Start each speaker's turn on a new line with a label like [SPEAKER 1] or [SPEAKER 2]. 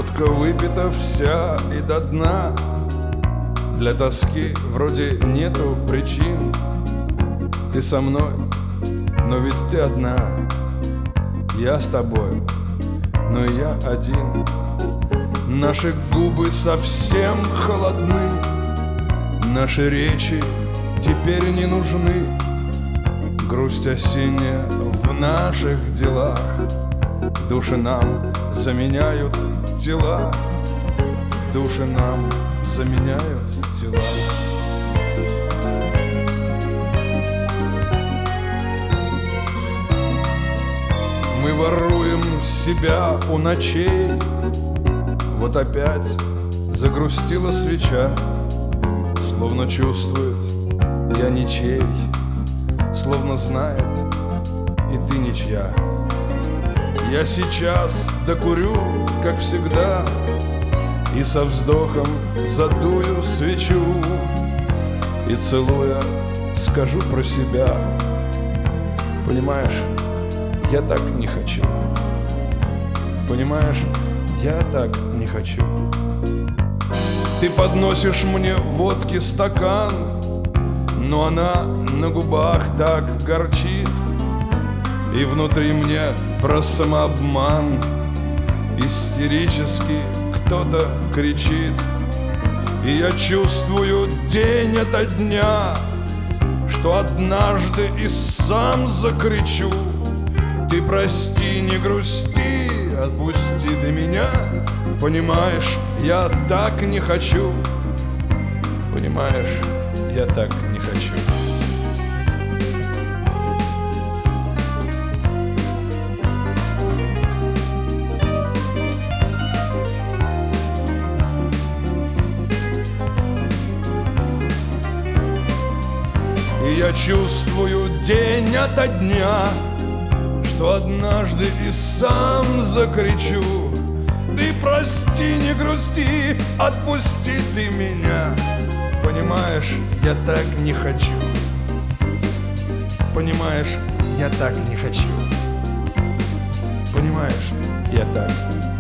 [SPEAKER 1] Водка выпита вся и до дна. Для тоски вроде нету причин. Ты со мной, но ведь ты одна. Я с тобой, но я один. Наши губы совсем холодны. Наши речи теперь не нужны. Грусть осенняя в наших делах. Души нам заменяют тела. Души нам заменяют тела. Мы воруем себя у ночей. Вот опять загрустила свеча. Словно чувствует, я ничей. Словно знает, и ты ничья. Я сейчас докурю, как всегда, и со вздохом задую свечу. И целуя скажу про себя: понимаешь, я так не хочу. Понимаешь, я так не хочу. Ты подносишь мне водки стакан, но она на губах так горчит. И внутри мне про самообман истерически кто-то кричит. И я чувствую день ото дня, что однажды и сам закричу: ты прости, не грусти, отпусти ты меня. Понимаешь, я так не хочу. Понимаешь, я так не хочу. И я чувствую день ото дня, что однажды и сам закричу: ты прости, не грусти, отпусти ты меня. Понимаешь, я так не хочу. Понимаешь, я так не хочу. Понимаешь, я так